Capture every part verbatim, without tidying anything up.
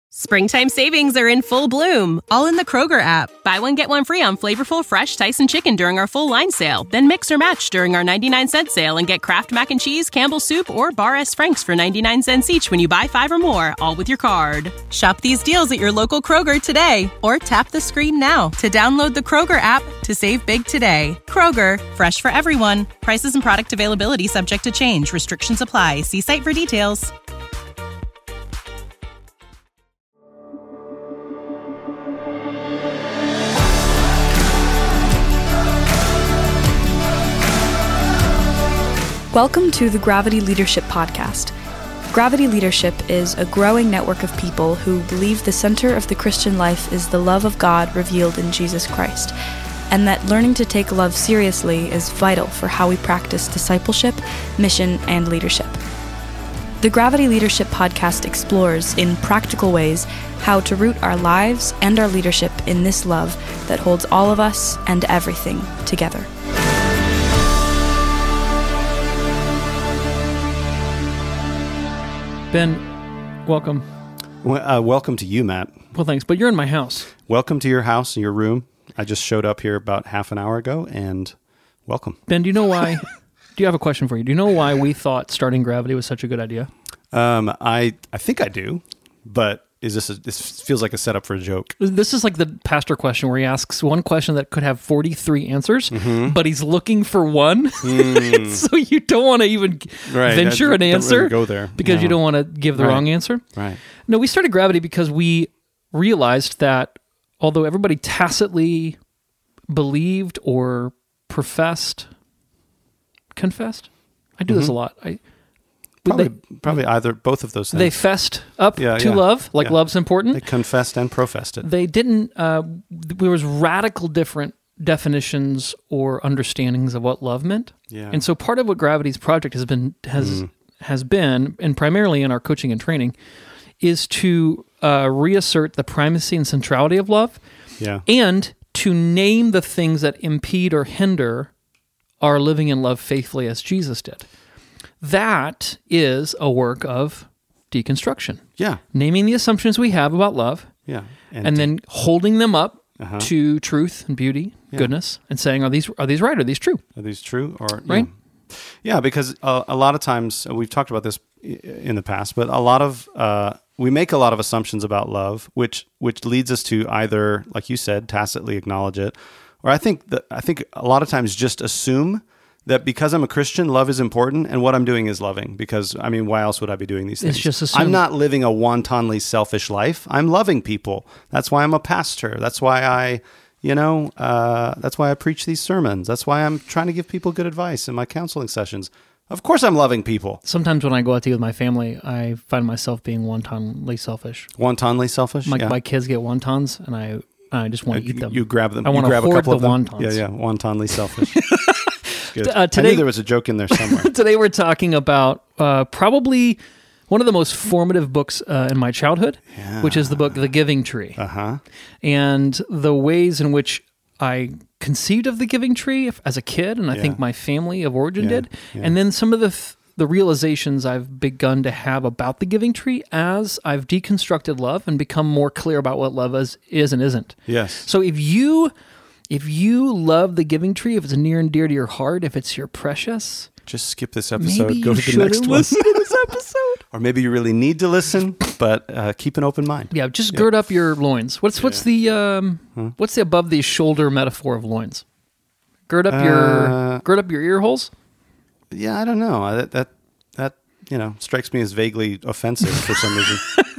Springtime savings are in full bloom, all in the Kroger app. Buy one, get one free on flavorful, fresh Tyson chicken during our full line sale. Then mix or match during our ninety-nine cent sale and get Kraft Mac and Cheese, Campbell's Soup, or Bar S. Frank's for ninety-nine cents each when you buy five or more, all with your card. Shop these deals at your local Kroger today, or tap the screen now to download the Kroger app to save big today. Kroger, fresh for everyone. Prices and product availability subject to change. Restrictions apply. See site for details. Welcome to the Gravity Leadership Podcast. Gravity Leadership is a growing network of people who believe the center of the Christian life is the love of God revealed in Jesus Christ, and that learning to take love seriously is vital for how we practice discipleship, mission, and leadership. The Gravity Leadership Podcast explores, in practical ways, how to root our lives and our leadership in this love that holds all of us and everything together. Ben, welcome. Well, uh, welcome to you, Matt. Well, thanks, but you're in my house. Welcome to your house, your room. I just showed up here about half an hour ago, and welcome. Ben, do you know why? do you have a question for you? Do you know why we thought starting Gravity was such a good idea? Um, I I think I do, but is this a, this feels like a setup for a joke? This is like the pastor question where he asks one question that could have forty-three answers, mm-hmm. but he's looking for one, mm. so you don't want to even right. venture I, an answer. Really go there because no. you don't want to give the right. wrong answer. Right. No, we started Gravity because we realized that although everybody tacitly believed or professed, confessed, I do mm-hmm. this a lot. I. Probably, they, probably either, both of those things. They fessed up yeah, to yeah, love, like yeah. love's important. They confessed and professed it. They didn't, uh, there was radical different definitions or understandings of what love meant. Yeah. And so part of what Gravity's project has been, has, mm. has been, and primarily in our coaching and training, is to uh, reassert the primacy and centrality of love. Yeah. And to name the things that impede or hinder our living in love faithfully as Jesus did. That is a work of deconstruction. Yeah. Naming the assumptions we have about love. Yeah. And, and then holding them up uh-huh. to truth and beauty, yeah. goodness, and saying, are these are these right? Are these true? Are these true? Or right? Yeah, yeah because uh, a lot of times, we've talked about this in the past, but a lot of, uh, we make a lot of assumptions about love, which which leads us to either, like you said, tacitly acknowledge it, or I think that I think a lot of times just assume that because I'm a Christian, love is important, and what I'm doing is loving. Because, I mean, why else would I be doing these things? It's just assumed. I'm not living a wantonly selfish life. I'm loving people. That's why I'm a pastor. That's why I, you know, uh, that's why I preach these sermons. That's why I'm trying to give people good advice in my counseling sessions. Of course I'm loving people. Sometimes when I go out to eat with my family, I find myself being wantonly selfish. Wantonly selfish? My, yeah. my kids get wontons, and I I just want to uh, eat them. You grab them. I want to hoard a couple the of them. wontons. Yeah, yeah, wantonly selfish. Good. Uh, today, I knew there was a joke in there somewhere. Today we're talking about uh, probably one of the most formative books uh, in my childhood, yeah. which is the book The Giving Tree. Uh-huh. And the ways in which I conceived of the Giving Tree as a kid, and I yeah. think my family of origin yeah. did, yeah. and then some of the f- the realizations I've begun to have about the Giving Tree as I've deconstructed love and become more clear about what love is, is and isn't. Yes. So if you... If you love the Giving Tree, if it's near and dear to your heart, if it's your precious, just skip this episode. Maybe Go you to the next one. listen to this episode. Or maybe you really need to listen, but uh, keep an open mind. Yeah, just yep. gird up your loins. What's what's yeah. the um, huh? what's the above the shoulder metaphor of loins? Gird up uh, your gird up your ear holes. Yeah, I don't know. That that that you know strikes me as vaguely offensive for some reason.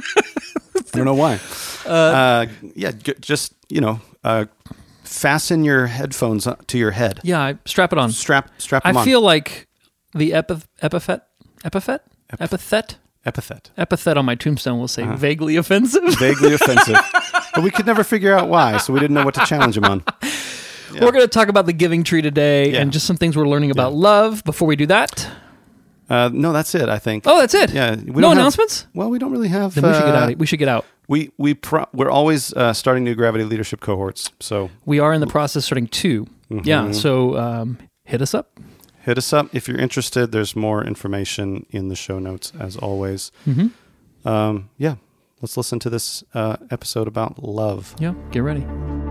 I don't know why. Uh, uh, yeah, g- just you know. Uh, Fasten your headphones to your head. Yeah, I strap it on. Strap, strap them I on. feel like the epi- epithet, epithet, Ep- epithet, epithet, epithet on my tombstone will say uh-huh. vaguely offensive. Vaguely offensive, but we could never figure out why, so we didn't know what to challenge him on. Yeah. We're going to talk about the Giving Tree today, yeah. and just some things we're learning about yeah. love. Before we do that, uh, no, that's it. I think. Oh, that's it. Yeah. We no don't announcements. Have, well, we don't really have. Then we should uh, get out. We should get out. We we pro- we're always uh, starting new Gravity Leadership cohorts, so we are in the process of starting two. Mm-hmm. Yeah, so um, hit us up. Hit us up if you're interested. There's more information in the show notes, as always. Mm-hmm. Um, yeah, let's listen to this uh, episode about love. Yeah, get ready.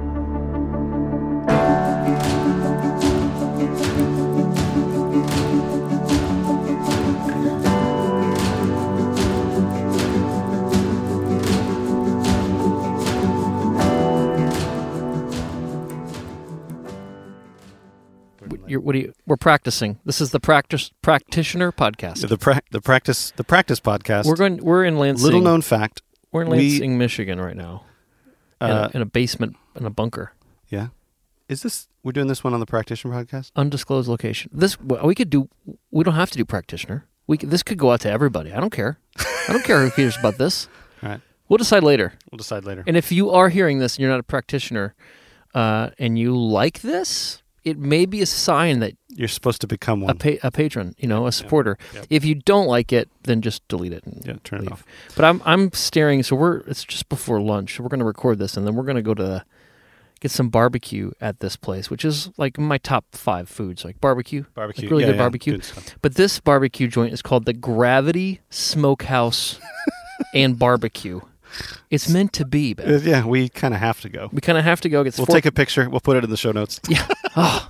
You're, what do you? We're practicing. This is the practice practitioner podcast. The pra- the practice the practice podcast. We're going. We're in Lansing. Little known fact. We're in Lansing, we, Michigan, right now. In, uh, a, in a basement, in a bunker. Yeah. Is this? We're doing this one on the practitioner podcast. Undisclosed location. This we could do. We don't have to do practitioner. We could, this could go out to everybody. I don't care. I don't care who cares about this. All right. We'll decide later. We'll decide later. And if you are hearing this and you're not a practitioner, uh, and you like this, it may be a sign that you're supposed to become one. A, pa- a patron, you know, a supporter. Yeah. Yep. If you don't like it, then just delete it and yeah, turn leave. it off. But I'm I'm staring. So we're it's just before lunch. We're going to record this, and then we're going to go to get some barbecue at this place, which is like my top five foods, like barbecue, barbecue, like really yeah, good yeah, barbecue. Good stuff. But this barbecue joint is called the Gravity Smokehouse and Barbecue. It's meant to be, Ben. Uh, yeah, we kind of have to go. We kind of have to go. Get. We'll four- take a picture. We'll put it in the show notes. Yeah. Oh.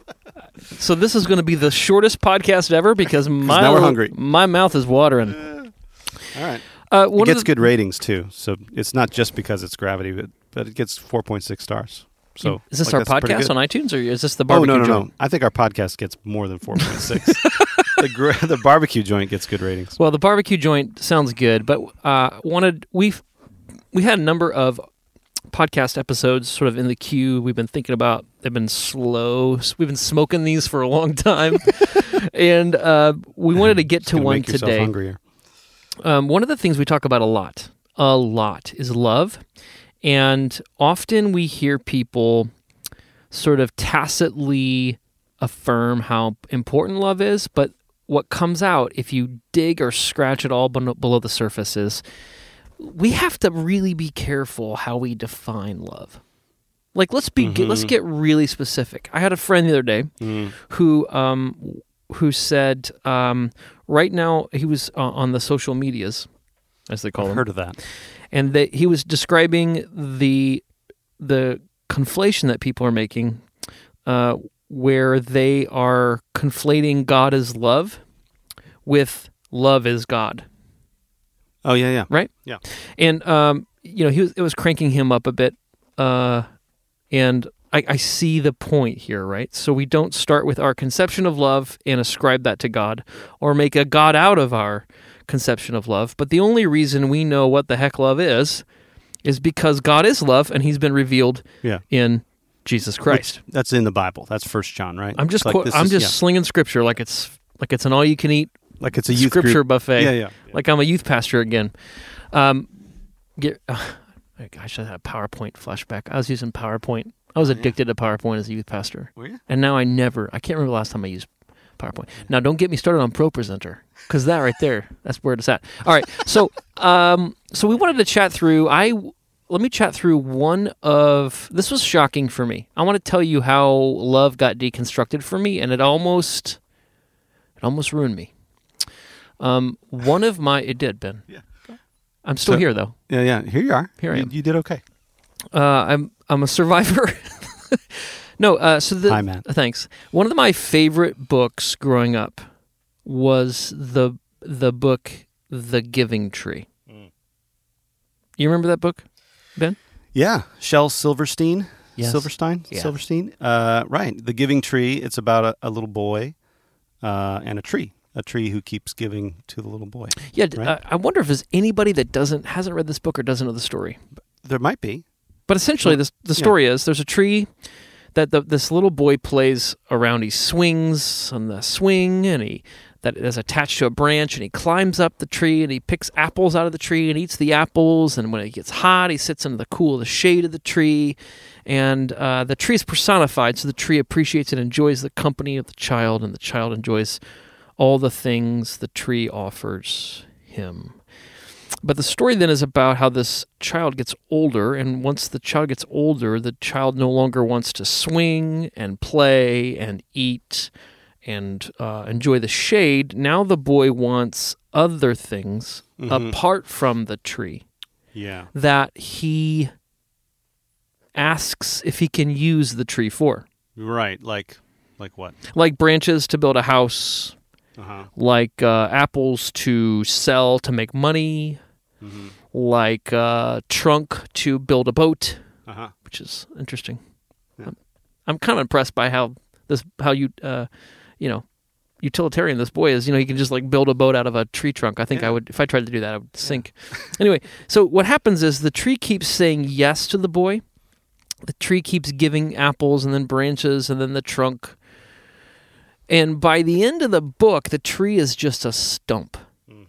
So this is going to be the shortest podcast ever because my now we're hungry. My mouth is watering. Uh, all right. Uh, it gets the, good ratings too, so it's not just because it's Gravity, but, but it gets four point six stars. So is this like, our podcast on iTunes, or is this the barbecue? Oh no, no, joint? no! I think our podcast gets more than four point six. the gra- the barbecue joint gets good ratings. Well, the barbecue joint sounds good, but uh, wanted we've we had a number of podcast episodes sort of in the queue. We've been thinking about. They've been slow. We've been smoking these for a long time, and uh, we wanted to get to one make yourself today. Hungrier. Um, one of the things we talk about a lot, a lot, is love, and often we hear people sort of tacitly affirm how important love is, but what comes out if you dig or scratch it all below the surface is we have to really be careful how we define love. Like, let's be Mm-hmm. let's get really specific. I had a friend the other day Mm. who um, who said um, right now he was uh, on the social medias, as they call I've them. heard of that. And they, he was describing the the conflation that people are making, uh, where they are conflating God as love with love as God. Oh yeah, yeah, Right? yeah. And um, you know, he was it was cranking him up a bit, uh, and I, I see the point here, right? So we don't start with our conception of love and ascribe that to God, or make a God out of our conception of love. But the only reason we know what the heck love is, is because God is love, and He's been revealed Yeah. in Jesus Christ. Which, that's in the Bible. That's First John, right? I'm just Like, quote, this I'm is- just yeah. slinging scripture like it's like it's an all you can eat like it's a youth scripture group. buffet. Yeah, yeah. Like I'm a youth pastor again. Um, get, uh, I should have a PowerPoint flashback. I was using PowerPoint. I was addicted to PowerPoint as a youth pastor. Were you? And now I never, I can't remember the last time I used PowerPoint. Now, don't get me started on ProPresenter, because that right there, that's where it's at. All right, so um, so we wanted to chat through, I let me chat through one of, this was shocking for me. I want to tell you how love got deconstructed for me, and it almost, it almost ruined me. Um, one of my, it did, Ben. Yeah. I'm still So- here, though. Yeah, yeah. Here you are. Here I you, am. You did okay. Uh, I'm I'm a survivor. no, uh, so the Hi, Matt. thanks. One of my favorite books growing up was the the book The Giving Tree. Mm. You remember that book, Ben? Yeah, Shel Silverstein. Yes. Silverstein. Yeah. Silverstein. Uh, right. The Giving Tree. It's about a, a little boy uh, and a tree. A tree who keeps giving to the little boy. Yeah. d- Right. uh, I wonder if there's anybody that doesn't hasn't read this book or doesn't know the story. There might be. But essentially, this, the story is there's a tree that the, this little boy plays around. He swings on the swing, and he that is attached to a branch, and he climbs up the tree, and he picks apples out of the tree and eats the apples. And when it gets hot, he sits in the cool, the shade of the tree, and uh, the tree is personified, so the tree appreciates and enjoys the company of the child, and the child enjoys all the things the tree offers him. But the story then is about how this child gets older, and once the child gets older, the child no longer wants to swing and play and eat and uh, enjoy the shade. Now the boy wants other things Mhm. apart from the tree. Yeah. that he asks if he can use the tree for. Right. Like, like what? Like branches to build a house, Uh-huh. like uh, apples to sell to make money, Mm-hmm. like uh, trunk to build a boat, Uh-huh. which is interesting. Yeah. I'm, I'm kind of impressed by how this, how you, uh, you know, utilitarian this boy is. You know, he can just like build a boat out of a tree trunk. I think Yeah. I would, if I tried to do that, I would sink. Anyway, so what happens is the tree keeps saying yes to the boy. The tree keeps giving apples and then branches and then the trunk. And by the end of the book, the tree is just a stump. Mm.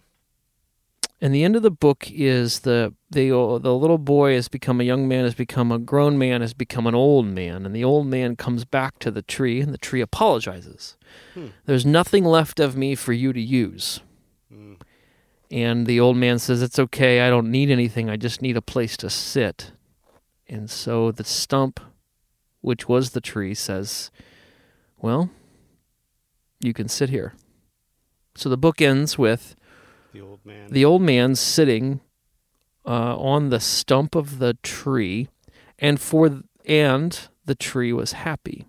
And the end of the book is the the the little boy has become a young man, has become a grown man, has become an old man. And the old man comes back to the tree, and the tree apologizes. Hmm. There's nothing left of me for you to use. Mm. And the old man says, it's okay, I don't need anything, I just need a place to sit. And so the stump, which was the tree, says, well, you can sit here. So the book ends with The old man. the old man sitting uh, on the stump of the tree, and for and the tree was happy.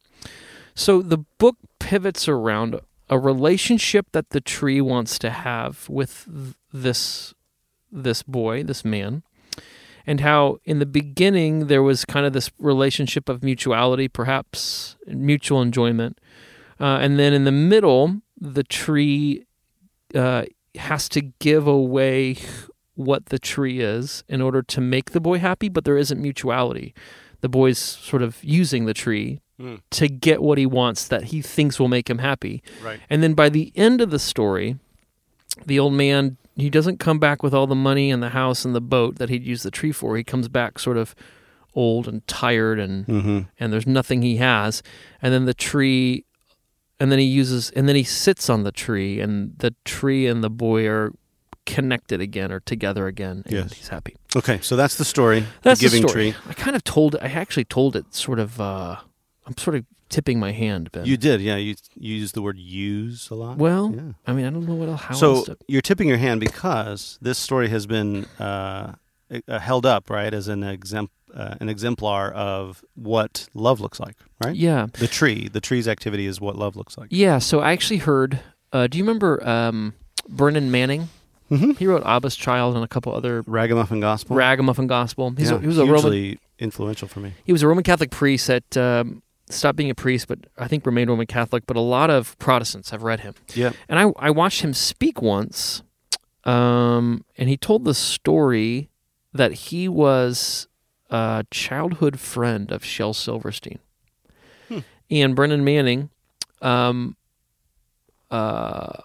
So the book pivots around a relationship that the tree wants to have with th- this this boy, this man, and how in the beginning there was kind of this relationship of mutuality, perhaps mutual enjoyment, uh, and then in the middle, the tree uh, has to give away what the tree is in order to make the boy happy, but there isn't mutuality. The boy's sort of using the tree Mm. to get what he wants that he thinks will make him happy. Right. And then by the end of the story, the old man, he doesn't come back with all the money and the house and the boat that he'd used the tree for. He comes back sort of old and tired and Mm-hmm. and there's nothing he has. And then the tree, and then he uses, and then he sits on the tree, and the tree and the boy are connected again or together again, and Yes. he's happy. Okay, so that's the story. That's the giving the story. tree. I kind of told, I actually told it sort of, uh, I'm sort of tipping my hand, Ben. You did, yeah. You, you used the word use a lot. Well, yeah. I mean, I don't know what else, how So else to... you're tipping your hand because this story has been uh, uh, held up, right, as an exemp- uh, an exemplar of what love looks like, right? Yeah. The tree, the tree's activity is what love looks like. Yeah, so I actually heard, uh, do you remember um, Brennan Manning? Mm-hmm. He wrote Abba's Child and a couple other Ragamuffin Gospel. Ragamuffin Gospel. He's yeah, a, he was a Roman hugely influential for me. He was a Roman Catholic priest that um, stopped being a priest, but I think remained Roman Catholic. But a lot of Protestants have read him. Yeah. And I, I watched him speak once, um, and he told the story that he was a childhood friend of Shel Silverstein. Hmm. And Brennan Manning um, uh,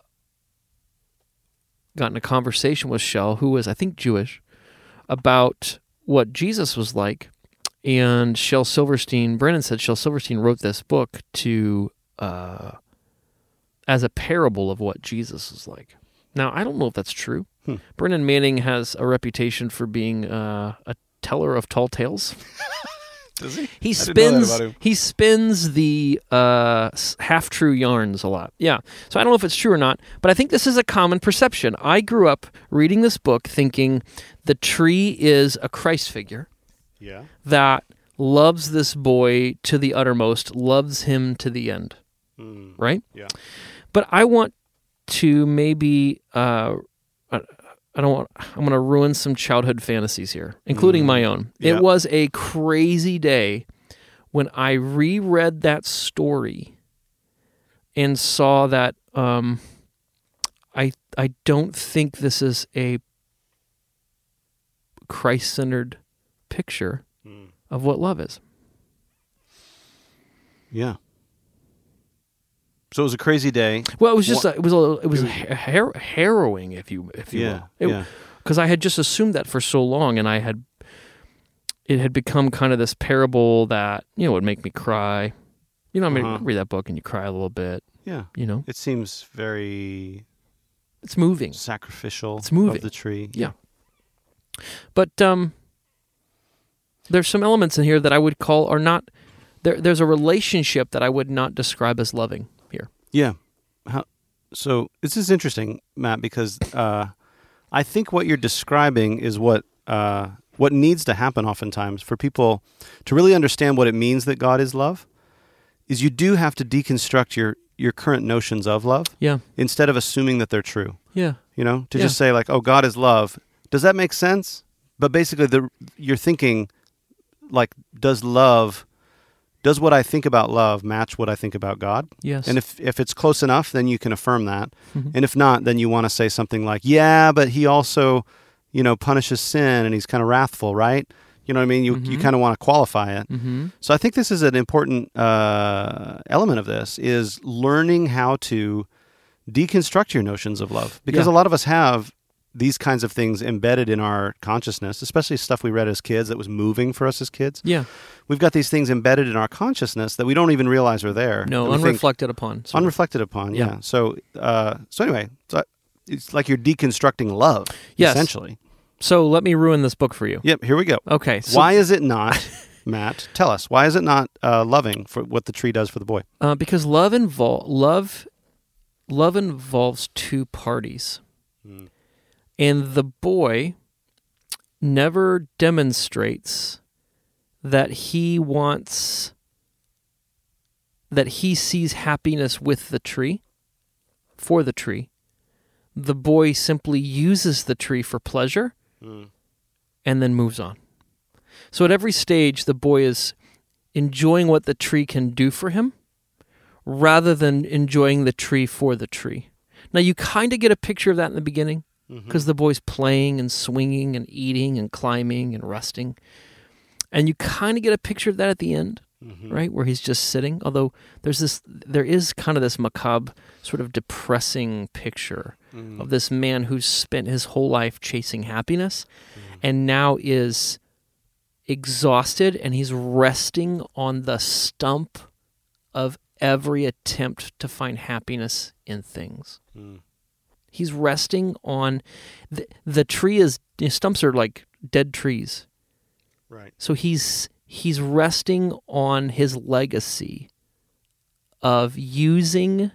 got in a conversation with Shel, who was, I think, Jewish, about what Jesus was like. And Shel Silverstein, Brennan said Shel Silverstein wrote this book to uh, as a parable of what Jesus is like. Now, I don't know if that's true. Hmm. Brennan Manning has a reputation for being uh, a teller of tall tales. Does he? He I didn't know that spins about him. he spins the uh, half true yarns a lot. Yeah. So I don't know if it's true or not, but I think this is a common perception. I grew up reading this book thinking the tree is a Christ figure Yeah. that loves this boy to the uttermost, loves him to the end, Mm. right? Yeah. But I want to maybe uh, I, I don't want. I'm going to ruin some childhood fantasies here, including Mm. my own. Yeah. It was a crazy day when I reread that story and saw that um, I I don't think this is a Christ-centered picture Mm. of what love is. Yeah. So it was a crazy day. Well, it was just Wha- a, it was a, it was har- harrowing, if you if you Yeah. will. It, yeah. Because I had just assumed that for so long, and I had it had become kind of this parable that you know would make me cry. You know, I mean, Uh-huh. read that book and you cry a little bit. Yeah. You know, It seems very it's moving. sacrificial It's moving. of the tree. Yeah. But um, there's some elements in here that I would call are not. There, there's a relationship that I would not describe as loving here. Yeah. How, so this is interesting, Matt, because uh, I think what you're describing is what uh, what needs to happen oftentimes for people to really understand what it means that God is love is you do have to deconstruct your, your current notions of love Yeah. instead of assuming that they're true. Yeah. You know, to Yeah. just say like, oh, God is love. Does that make sense? But basically the you're thinking like, does love, does what I think about love match what I think about God? Yes. And if, if it's close enough, then you can affirm that. Mhm. And if not, then you want to say something like, yeah, but he also, you know, punishes sin and he's kind of wrathful, right? You know what I mean? You you Mhm. kind of want to qualify it. Mm-hmm. So I think this is an important uh, element of this is learning how to deconstruct your notions of love. Because Yeah. a lot of us have these kinds of things embedded in our consciousness, especially stuff we read as kids that was moving for us as kids. Yeah. We've got these things embedded in our consciousness that we don't even realize are there. No, that we think- unreflected upon. sort of. unreflected upon, yeah. Yeah. So, uh, so anyway, so it's like you're deconstructing love, Yes. essentially. So let me ruin this book for you. Yep, here we go. Okay. So, Why is it not, Matt? Tell us. Why is it not uh, loving for what the tree does for the boy? Uh, because love invol love, love involves two parties, Hmm. and the boy never demonstrates that he wants that he sees happiness with the tree, for the tree. The boy simply uses the tree for pleasure and then moves on. So at every stage, the boy is enjoying what the tree can do for him rather than enjoying the tree for the tree. Now, you kind of get a picture of that in the beginning because the boy's playing and swinging and eating and climbing and resting. And you kind of get a picture of that at the end, right, where he's just sitting. Although there's this, there is kind of this macabre, sort of depressing picture of this man who's spent his whole life chasing happiness and now is exhausted and he's resting on the stump of every attempt to find happiness in things. He's resting on the, the tree is you know, stumps are like dead trees. Right. So he's he's resting on his legacy of using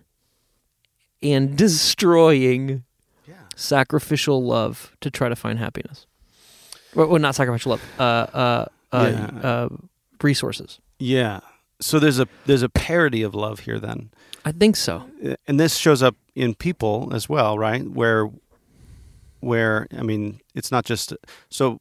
and destroying Yeah. sacrificial love to try to find happiness. Well, well not sacrificial love. Uh, uh, uh, Yeah. uh, resources. Yeah. So there's a there's a parody of love here then. I think so. And this shows up in people as well, right? Where where I mean, it's not just so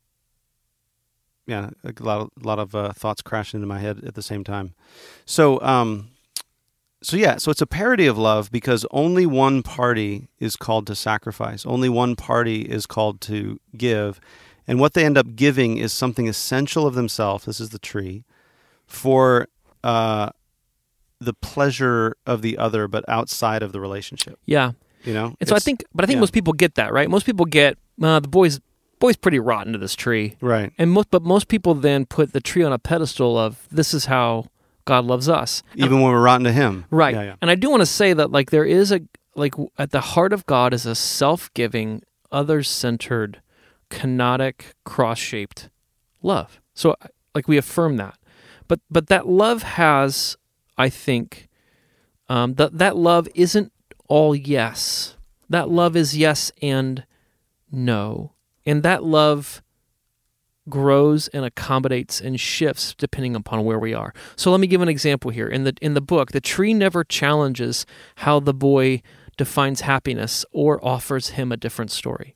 yeah, a lot of, a lot of uh, thoughts crashing into my head at the same time. So um so yeah, so it's a parody of love because only one party is called to sacrifice. Only one party is called to give. And what they end up giving is something essential of themselves. This is the tree for uh the pleasure of the other, but outside of the relationship. Yeah. You know, And so I It's- think, but I think yeah. most people get that, right? Most people get uh, the boy's boy's pretty rotten to this tree, right. and most, but most people then put the tree on a pedestal of this is how God loves us, Even when we're rotten to him, right? Yeah, yeah. And I do want to say that like there is a like at the heart of God is a self-giving, others-centered, kenotic, cross-shaped love. So like we affirm that, but but that love has, I think, um, that that love isn't all yes. That love is yes and no. And that love grows and accommodates and shifts depending upon where we are. So let me give an example here. In the in the book, the tree never challenges how the boy defines happiness or offers him a different story.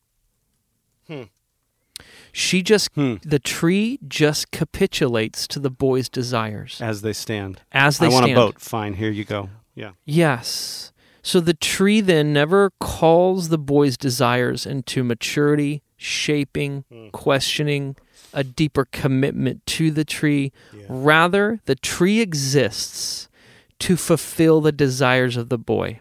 Hmm. She just Hmm. the tree just capitulates to the boy's desires As they stand. as they I want stand. a boat. Fine, here you go. Yeah. Yes. So the tree then never calls the boy's desires into maturity, shaping, questioning, a deeper commitment to the tree. Rather, the tree exists to fulfill the desires of the boy.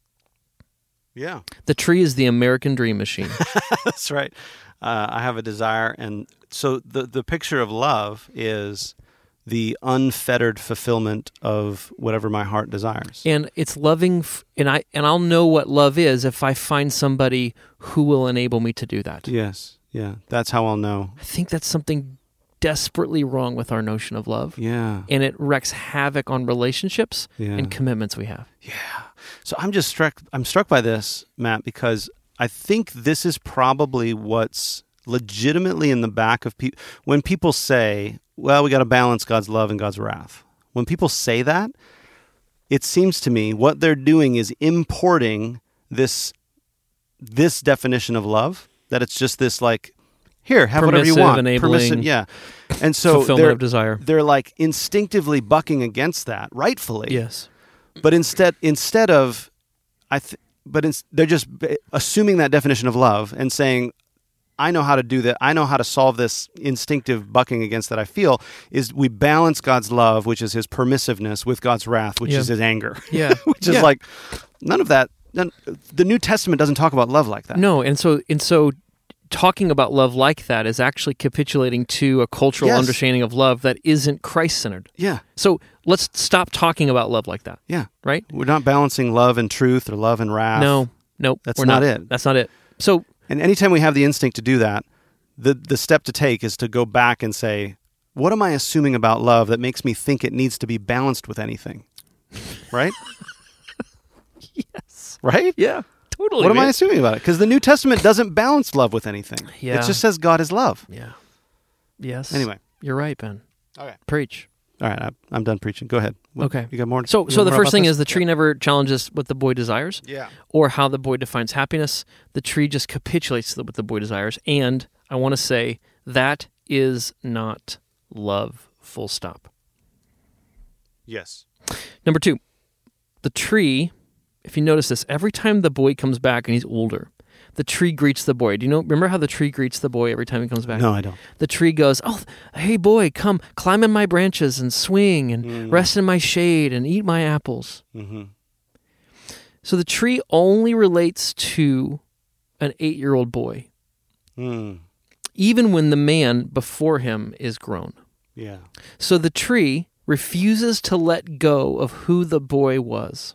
Yeah. The tree is the American dream machine. That's right. Uh, I have a desire, and so the the picture of love is the unfettered fulfillment of whatever my heart desires. And it's loving, f- and I and I'll know what love is if I find somebody who will enable me to do that. Yes, yeah, that's how I'll know. I think that's something desperately wrong with our notion of love. Yeah, And it wreaks havoc on relationships Yeah. and commitments we have. yeah. So I'm just struck. I'm struck by this, Matt, because I think this is probably what's legitimately in the back of people. When people say, well, we got to balance God's love and God's wrath. When people say that, it seems to me what they're doing is importing this this definition of love, that it's just this like, here, have whatever you want. Enabling, Permissive, yeah. And so fulfillment they're, of desire. They're like instinctively bucking against that, rightfully. Yes. But instead, instead of, I, th- but in, they're just assuming that definition of love and saying, I know how to do that. I know how to solve this instinctive bucking against that I feel, is we balance God's love, which is his permissiveness, with God's wrath, which yeah. is his anger. Yeah. which is yeah. like, none of that, none, the New Testament doesn't talk about love like that. No, and so and so talking about love like that is actually capitulating to a cultural Yes. understanding of love that isn't Christ-centered. Yeah. So let's stop talking about love like that. Yeah. Right? We're not balancing love and truth or love and wrath. No, nope. That's we're not it. That's not it. So, And anytime we have the instinct to do that, the the step to take is to go back and say, what am I assuming about love that makes me think it needs to be balanced with anything? Right? yes. Right? Yeah, totally. What am man. I assuming about it? Because the New Testament doesn't balance love with anything. Yeah. It just says God is love. Yeah. Yes. Anyway. You're right, Ben. Okay. Preach. All right, I, I'm done preaching. Go ahead. What- Okay. You got more? So, you so got the more first about thing this? is the tree never challenges what the boy desires, Yeah. or how the boy defines happiness. The tree just capitulates to what the boy desires, and I want to say that is not love. Full stop. Yes. Number two, the tree. If you notice this, every time the boy comes back and he's older, the tree greets the boy. Do you know? Remember how the tree greets the boy every time he comes back? No, I don't. The tree goes, "Oh, hey boy, come climb in my branches and swing and Mm. rest in my shade and eat my apples." Mm-hmm. So the tree only relates to an eight-year-old boy, Mm. even when the man before him is grown. Yeah. So the tree refuses to let go of who the boy was.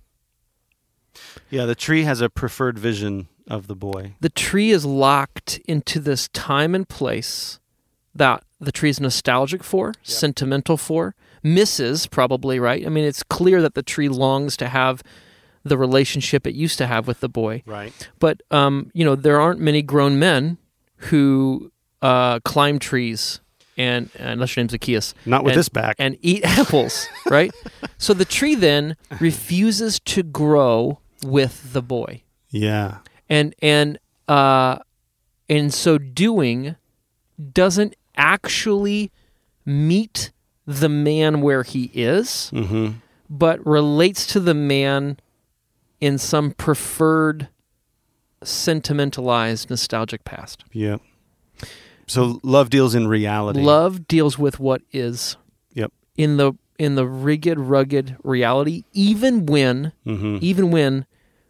Yeah, the tree has a preferred vision of the boy. The tree is locked into this time and place that the tree is nostalgic for, yep. sentimental for, misses probably, right? I mean, it's clear that the tree longs to have the relationship it used to have with the boy. Right. But, um, you know, there aren't many grown men who uh, climb trees, and unless your name's Zacchaeus. Not with and, this back. And eat apples, right? So the tree then refuses to grow with the boy. Yeah. And and uh, in so doing, doesn't actually meet the man where he is, Mm-hmm. but relates to the man in some preferred, sentimentalized, nostalgic past. Yeah. So love deals in reality. Love deals with what is. Yep. In the in the rigid, rugged reality, even when, Mm-hmm. even when,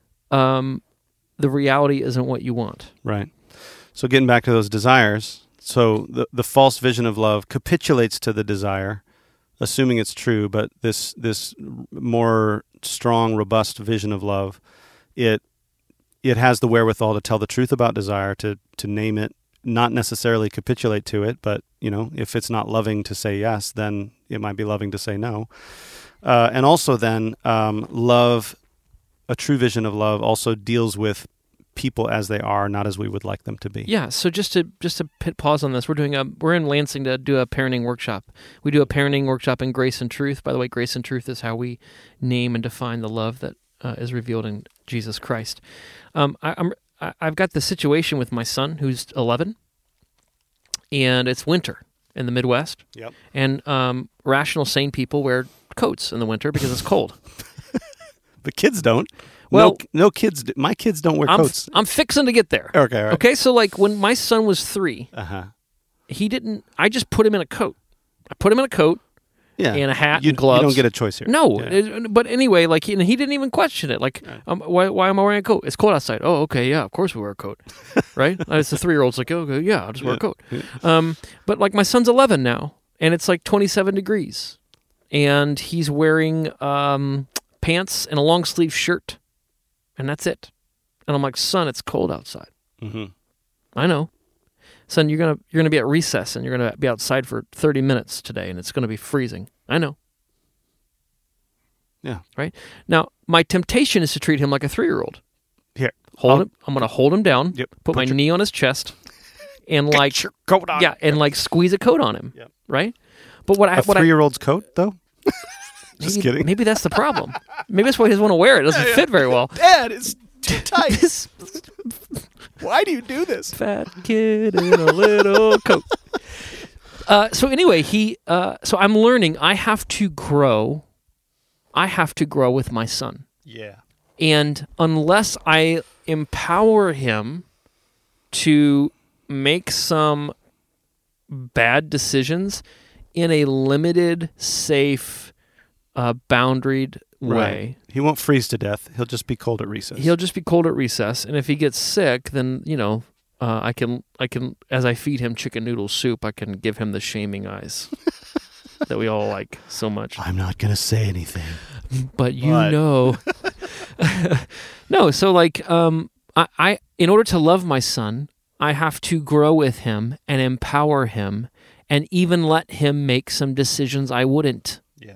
um, the reality isn't what you want. Right. So getting back to those desires, so the the false vision of love capitulates to the desire, assuming it's true, but this this more strong, robust vision of love, it it has the wherewithal to tell the truth about desire, to to name it, not necessarily capitulate to it, but you know, if it's not loving to say yes, then it might be loving to say no. Uh, and also then um, love, a true vision of love also deals with people as they are, not as we would like them to be. Yeah. So just to just to pit pause on this, we're doing a we're in Lansing to do a parenting workshop. We do a parenting workshop in Grace and Truth. By the way, Grace and Truth is how we name and define the love that uh, is revealed in Jesus Christ. Um, I, I'm I, I've got the situation with my son who's eleven, and it's winter in the Midwest. Yep. And um, rational, sane people wear coats in the winter because it's cold. But kids don't. Well, no, no kids. My kids don't wear I'm, coats. I'm fixing to get there. Okay. All right. Okay. So like when my son was three, Uh huh. he didn't. I just put him in a coat. I put him in a coat Yeah. and a hat you, and gloves. You don't get a choice here. No, Yeah. it- but anyway, like he, and he didn't even question it. Like, Right. um, why, why am I wearing a coat? It's cold outside. Oh, okay, yeah, of course we wear a coat, right? Uh, it's the three-year-old's like, okay, yeah, I'll just wear a Yeah. coat. Yeah. Um, but like my son's eleven now, and it's like twenty-seven degrees, and he's wearing um, pants and a long sleeve shirt, and that's it. And I'm like, son, it's cold outside. Mm-hmm. I know. Son, you're gonna you're gonna be at recess and you're gonna be outside for thirty minutes today, and it's gonna be freezing. I know. Yeah. Right now, my temptation is to treat him like a three-year-old. Here. Hold I'll- him. I'm gonna hold him down. Yep. Put, my your- knee on his chest. and Get like your coat on. yeah, and like squeeze a coat on him, Yep. right? But what I A what I three-year-old's coat, though? Just maybe, kidding. Maybe that's the problem. Maybe that's why he doesn't want to wear it. It doesn't fit very well. Dad, it's too tight. This Why do you do this? fat kid in a little coat. Uh, so anyway, he. Uh, so I'm learning. I have to grow. I have to grow with my son, Yeah. and unless I empower him to make some bad decisions in a limited, safe, uh, boundaried way, He won't freeze to death. He'll just be cold at recess. he'll just be cold at recess. And if he gets sick, then you know, uh, I can, I can, as I feed him chicken noodle soup, I can give him the shaming eyes that we all like so much. I'm not going to say anything. But you What? know, no. So like, um, I, I, in order to love my son, I have to grow with him and empower him, and even let him make some decisions I wouldn't. Yeah.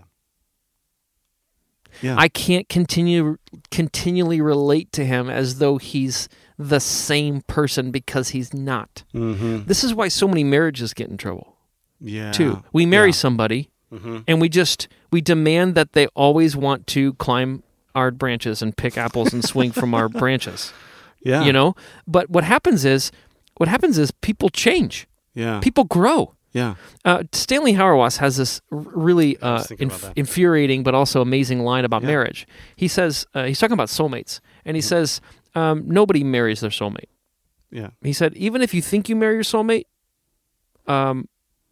Yeah. I can't continue continually relate to him as though he's the same person, because he's not. mm-hmm. This is why so many marriages get in trouble Yeah. too. We marry Yeah. somebody, Mm-hmm. and we just we demand that they always want to climb our branches and pick apples and swing from our branches. Yeah. You know, but what happens is what happens is people change, Yeah. people grow. Yeah. Uh, Stanley Hauerwas has this r- really I was uh, thinking inf- about that. infuriating but also amazing line about Yeah. marriage. He says uh, he's talking about soulmates, and he says um, nobody marries their soulmate. Yeah. He said even if you think you marry your soulmate, um,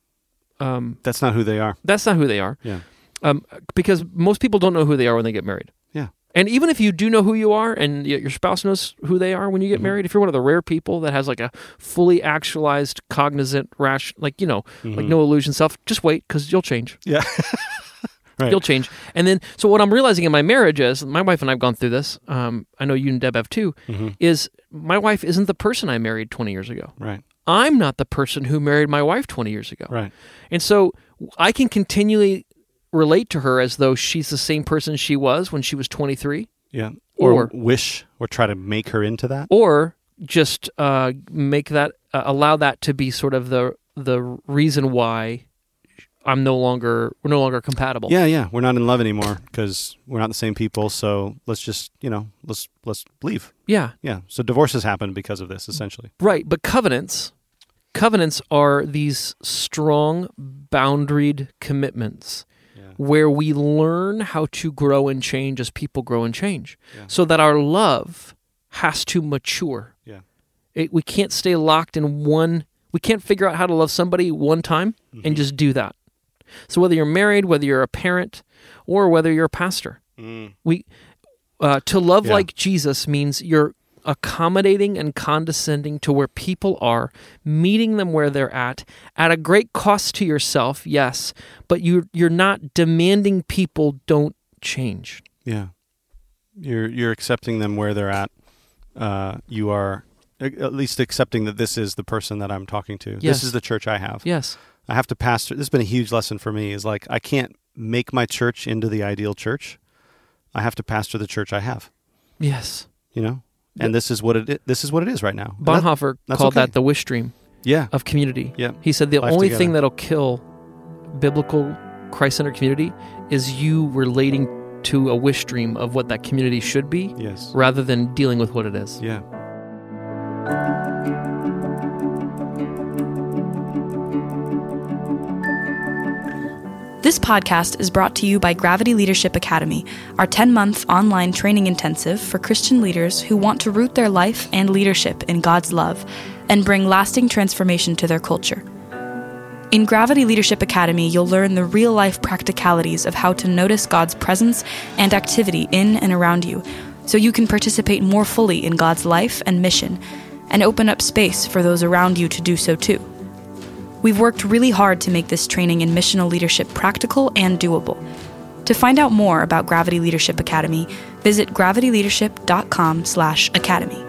um, That's not who they are. that's not who they are. Yeah. Um, because most people don't know who they are when they get married. Yeah. And even if you do know who you are, and y- your spouse knows who they are when you get Mhm. married, if you're one of the rare people that has like a fully actualized, cognizant, rash, like you know, like Mhm. no illusion self, just wait, because you'll change. Yeah. Right. You'll change. And then, so what I'm realizing in my marriage is, my wife and I've gone through this. Um, I know you and Deb have too. Mhm. Is my wife isn't the person I married twenty years ago. Right. I'm not the person who married my wife twenty years ago. Right. And so I can continually relate to her as though she's the same person she was when she was twenty-three, Yeah. Or, Or- wish or try to make her into that. or just uh, make that uh, allow that to be sort of the the reason why I'm no longer we're no longer compatible. Yeah, yeah. We're not in love anymore because we're not the same people. So let's just, you know, let's let's leave. Yeah, Yeah. So divorces happen because of this, essentially. right. But covenants, covenants are these strong, boundaried commitments Yeah. where we learn how to grow and change as people grow and change, Yeah. so that our love has to mature. Yeah. It, we can't stay locked in one. We can't figure out how to love somebody one time Mm-hmm. and just do that. So whether you're married, whether you're a parent, or whether you're a pastor, Mm. we uh, to love Yeah. like Jesus means you're accommodating and condescending to where people are, meeting them where they're at, at a great cost to yourself, yes, but you you're not demanding people don't change. Yeah. You're you're accepting them where they're at. Uh, you are at least accepting that this is the person that I'm talking to. Yes. This is the church I have. Yes. I have to pastor. This has been a huge lesson for me. Is like I can't make my church into the ideal church. I have to pastor the church I have. Yes. You know, and this is what it. I- This is what it is right now. And that- Bonhoeffer that's called okay. that the wish dream yeah. of community. Yeah. He said the Life only together. thing that'll kill biblical Christ-centered community is you relating to a wish dream of what that community should be, Yes. rather than dealing with what it is. Yeah. This podcast is brought to you by Gravity Leadership Academy, our ten-month online training intensive for Christian leaders who want to root their life and leadership in God's love and bring lasting transformation to their culture. In Gravity Leadership Academy, you'll learn the real-life practicalities of how to notice God's presence and activity in and around you, so you can participate more fully in God's life and mission, and open up space for those around you to do so too. We've worked really hard to make this training in missional leadership practical and doable. To find out more about Gravity Leadership Academy, visit gravity leadership dot com slash academy.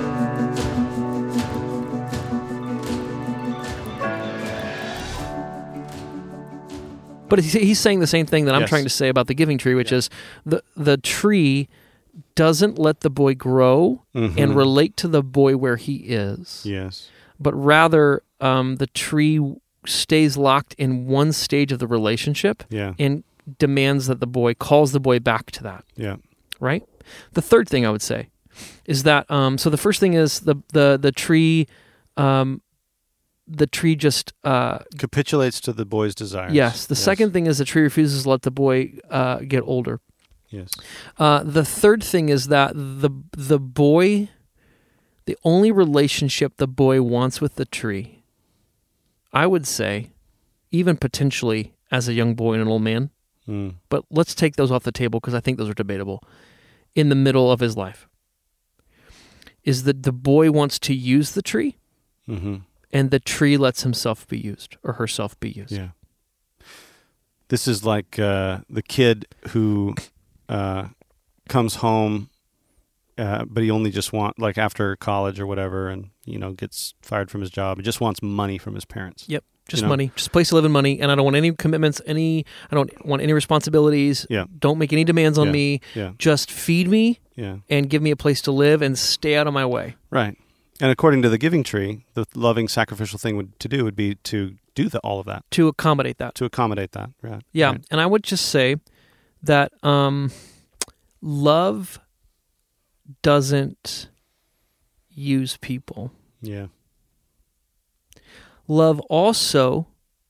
But he's, he's saying the same thing that I'm Yes. trying to say about the giving tree, which is the the tree doesn't let the boy grow Mhm. and relate to the boy where he is, Yes. but rather um, the tree stays locked in one stage of the relationship Yeah. and demands that the boy, calls the boy back to that, Yeah. right? The third thing I would say is that, um, so the first thing is the the the tree, um, the tree just, uh, Capitulates to the boy's desires. yes. The second thing is the tree refuses to let the boy uh, get older. Yes. Uh, the third thing is that the the boy, the only relationship the boy wants with the tree, I would say, even potentially as a young boy and an old man, Mm. but let's take those off the table because I think those are debatable, in the middle of his life, is that the boy wants to use the tree, Mm-hmm. and the tree lets himself be used or herself be used. Yeah. This is like uh, the kid who uh, comes home, uh, but he only just want like after college or whatever, and you know gets fired from his job. He just wants money from his parents. Yep. Just You know? money, just a place to live in money, and I don't want any commitments, any, I don't want any responsibilities. Yeah. Don't make any demands on Yeah. me. Yeah. Just feed me Yeah. and give me a place to live and stay out of my way. Right. And according to the giving tree, the loving sacrificial thing would, to do would be to do the, all of that, To accommodate that. to accommodate that. Right. Yeah. Right. And I would just say that um, love doesn't use people. Yeah. Love also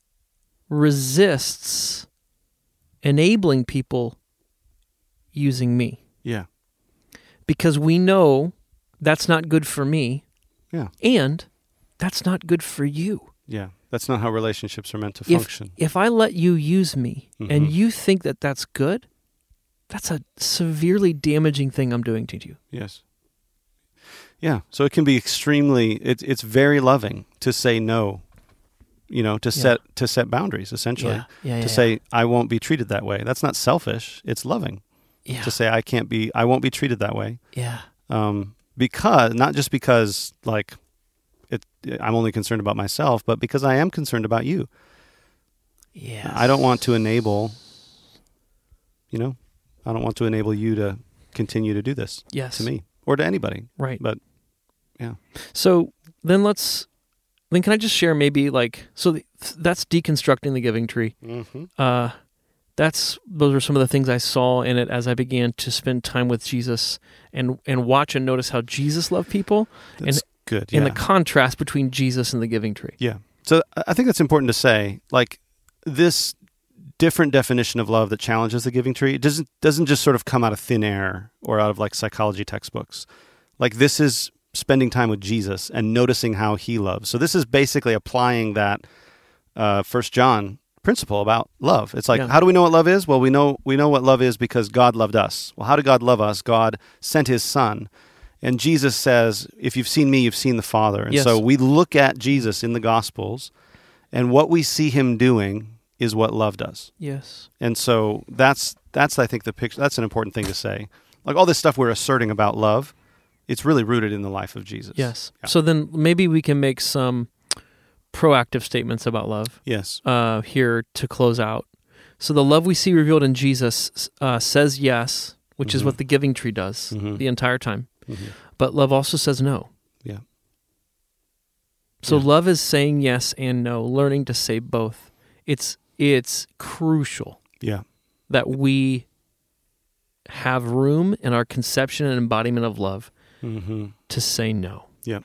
resists enabling people using me, Yeah. because we know that's not good for me, Yeah. and that's not good for you. Yeah. That's not how relationships are meant to If, function. if I let you use me and Mhm. you think that that's good, that's a severely damaging thing I'm doing to you. Yes. Yeah. So it can be extremely. It's it's very loving to say no. You know, to set to set boundaries. Essentially, Yeah, yeah, yeah, to say I won't be treated that way. That's not selfish. It's loving. Yeah, To say I can't be. I won't be treated that way. yeah, Um, because not just because like it. I'm only concerned about myself, but because I am concerned about you. yeah. I don't want to enable. You know, I don't want to enable you to continue to do this Yes, to me or to anybody. right. But yeah. So then let's. Then can I just share maybe like so the, that's deconstructing the giving tree. Mm-hmm. Uh, that's those are some of the things I saw in it as I began to spend time with Jesus and and watch and notice how Jesus loved people That's and good. and Yeah. the contrast between Jesus and the giving tree. Yeah. So I I think that's important to say. Like this different definition of love that challenges the giving tree, it doesn't doesn't just sort of come out of thin air or out of like psychology textbooks. Like this is spending time with Jesus and noticing how he loves. So this is basically applying that uh, First John principle about love. It's like, Yeah. how do we know what love is? Well, we know we know what love is because God loved us. Well, how did God love us? God sent his son. And Jesus says, if you've seen me, you've seen the Father. And Yes. so we look at Jesus in the Gospels, and what we see him doing is what love does. Yes. And so that's, that's I think, the picture. That's an important thing to say. Like all this stuff we're asserting about love, it's really rooted in the life of Jesus. Yes. Yeah. So then maybe we can make some proactive statements about love Yes. uh, here to close out. So the love we see revealed in Jesus uh, says yes, which is Mhm. what the giving tree does Mhm. the entire time. Mhm. But love also says no. Yeah. So Yeah. love is saying yes and no, learning to say both. It's it's crucial Yeah. that we have room in our conception and embodiment of love Mm-hmm. to say no. Yeah.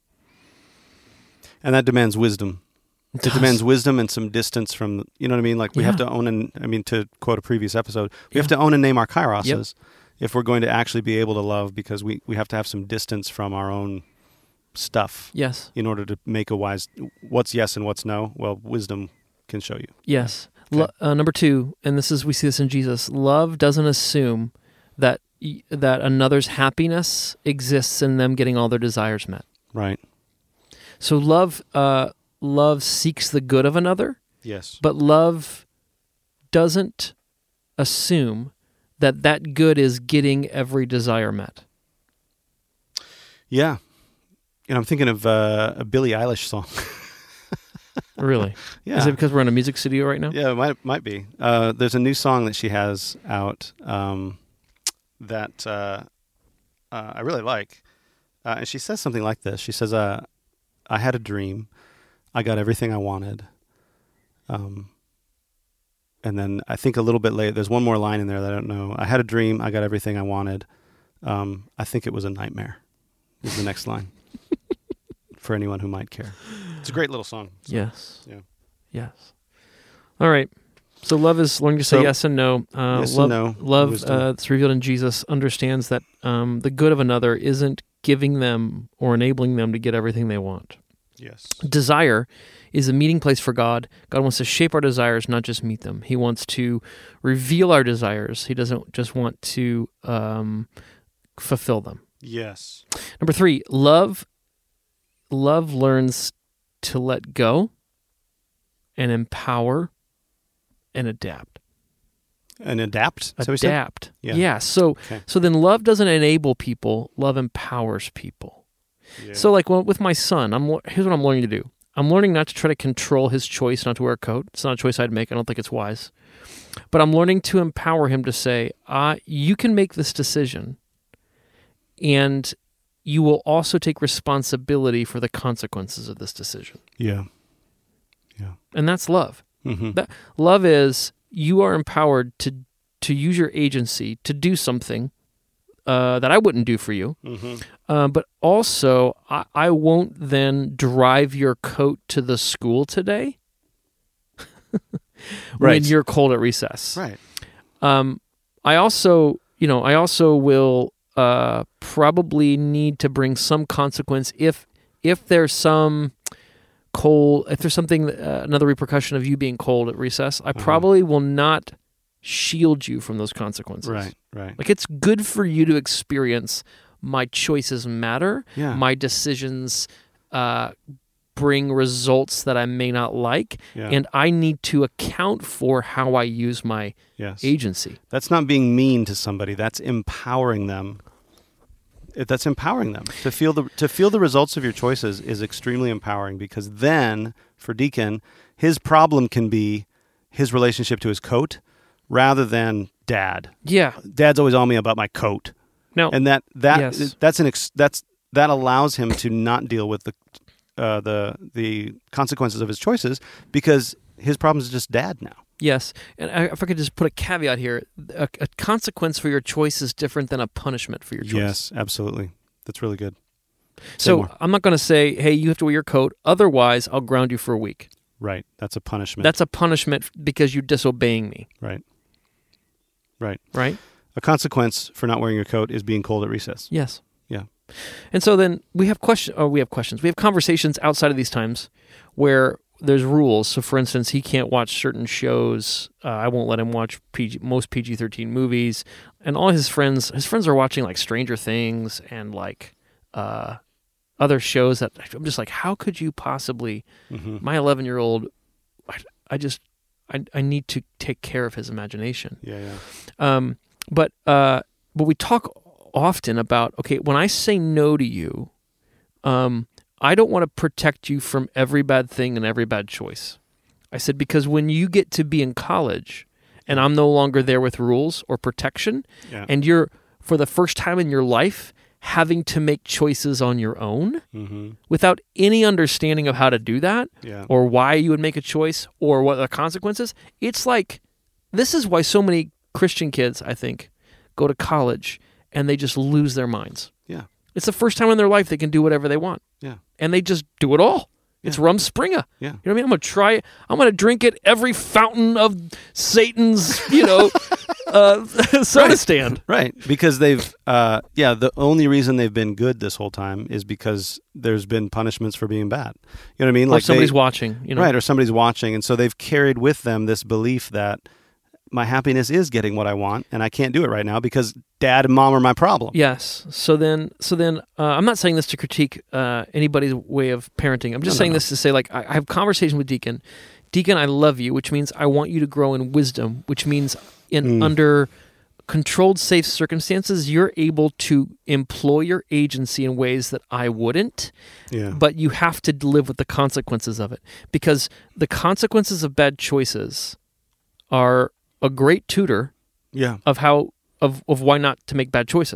And that demands wisdom. It does. demands wisdom and some distance from, you know what I mean? Like we have Yeah. to own and, I mean, to quote a previous episode, we Yeah. have to own and name our kairoses Yep. if we're going to actually be able to love, because we, we have to have some distance from our own stuff Yes. in order to make a wise, what's yes and what's no. Well, wisdom can show you. Yes. Okay. Lo- uh, number two, and this is we see this in Jesus. Love doesn't assume that y- that another's happiness exists in them getting all their desires met. Right. So love, uh, love seeks the good of another, Yes. but love doesn't assume that that good is getting every desire met. Yeah. And I'm thinking of uh, a Billie Eilish song. Really? Yeah. Is it because we're in a music studio right now? Yeah, it might might be. Uh, there's a new song that she has out um, that uh, uh, I really like, uh, and she says something like this. She says, uh, I had a dream. I got everything I wanted. Um, and then I think a little bit later, there's one more line in there that I don't know. I had a dream. I got everything I wanted. Um, I think it was a nightmare is the next line for anyone who might care. It's a great little song. So, yes. Yeah. Yes. All right. So love is learning to say So, yes and no. Uh, yes love, and no. Love Wisdom. uh, that's revealed in Jesus understands that um, the good of another isn't giving them or enabling them to get everything they want. Yes. Desire is a meeting place for God. God wants to shape our desires, not just meet them. He wants to reveal our desires. He doesn't just want to um, fulfill them. Yes. Number three, love. Love learns to let go and empower and adapt. And adapt? Is that what you said? Adapt. Yeah. Yeah. So, Okay. so then love doesn't enable people. Love empowers people. Yeah. So like well, with my son, I'm here's what I'm learning to do. I'm learning not to try to control his choice not to wear a coat. It's not a choice I'd make. I don't think it's wise. But I'm learning to empower him to say, uh, you can make this decision, and you will also take responsibility for the consequences of this decision. Yeah. Yeah. And that's love. Mm-hmm. That, love is you are empowered to to use your agency to do something uh, that I wouldn't do for you. Mm-hmm. Uh, but also, I, I won't then drive your coat to the school today when Right. you're cold at recess. Right. Um, I also, you know, I also will uh, probably need to bring some consequence if if there's some cold, if there's something, uh, another repercussion of you being cold at recess. I probably will not shield you from those consequences. Right. Right. Like it's good for you to experience my choices matter. Yeah. My decisions uh, bring results that I may not like, Yeah. and I need to account for how I use my Yes. agency. That's not being mean to somebody. That's empowering them. It- That's empowering them to feel the to feel the results of your choices is extremely empowering, because then for Deacon, his problem can be his relationship to his coat rather than dad. Yeah. Dad's always on me about my coat, Now, and that that Yes. that's an ex, that's that allows him to not deal with the uh, the the consequences of his choices, because his problem is just dad now. yes, and I, if I could just put a caveat here, a, a consequence for your choice is different than a punishment for your choice. Yes, absolutely. That's really good. Say So more. I'm not going to say, hey, you have to wear your coat, otherwise I'll ground you for a week. Right. That's a punishment. That's a punishment because you're disobeying me, right. Right. right? A consequence for not wearing your coat is being cold at recess. Yes. Yeah. And so then we have question, or we have questions. We have conversations outside of these times where there's rules. So, for instance, he can't watch certain shows. Uh, I won't let him watch P G, most P G thirteen movies. And all his friends, his friends are watching like Stranger Things and like uh, other shows that I'm just like, how could you possibly? Mm-hmm. My eleven-year-old, I, I just, I, I need to take care of his imagination. Yeah, yeah. Um, but uh, but we talk often about, okay, when I say no to you, um, I don't want to protect you from every bad thing and every bad choice. I said, because when you get to be in college and I'm no longer there with rules or protection, Yeah. and you're, for the first time in your life, having to make choices on your own Mm-hmm. without any understanding of how to do that, Yeah. or why you would make a choice, or what the consequences, it's like, this is why so many Christian kids, I think, go to college and they just lose their minds. Yeah. It's the first time in their life they can do whatever they want. Yeah. And they just do it all. It's Rumspringa. Yeah. You know what I mean? I'm going to try it. I'm going to drink at every fountain of Satan's, you know, uh, soda Right. stand. Right. Because they've, uh, yeah, the only reason they've been good this whole time is because there's been punishments for being bad. You know what I mean? Or somebody's they, watching, you know. Right. Or somebody's watching. And so they've carried with them this belief that my happiness is getting what I want, and I can't do it right now because dad and mom are my problem. Yes. So then, so then, uh, I'm not saying this to critique uh, anybody's way of parenting. I'm just No, no, saying no. this to say, like, I, I have conversation with Deacon. Deacon, I love you, which means I want you to grow in wisdom, which means in Mm. under controlled, safe circumstances, you're able to employ your agency in ways that I wouldn't. Yeah. But you have to live with the consequences of it, because the consequences of bad choices are a great tutor Yeah. of how of, of why not to make bad choices.